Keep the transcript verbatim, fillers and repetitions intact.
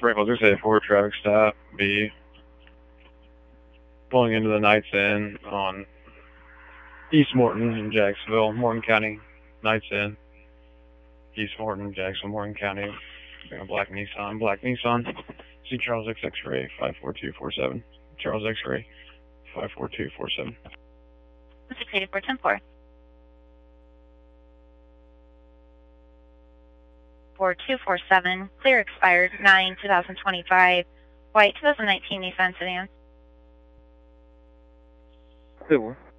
Springfield six eight four, traffic stop, B. Pulling into the Knights Inn on East Morton in Jacksonville, Morton County, Knights Inn. East Morton, Jacksonville, Morton County. A black Nissan, black Nissan. See Charles X X-ray five four two four seven. Charles X-ray five four two four seven. six eight four one zero. four two four seven, clear expired nine twenty twenty-five, white twenty nineteen Nissan sedan. Clear.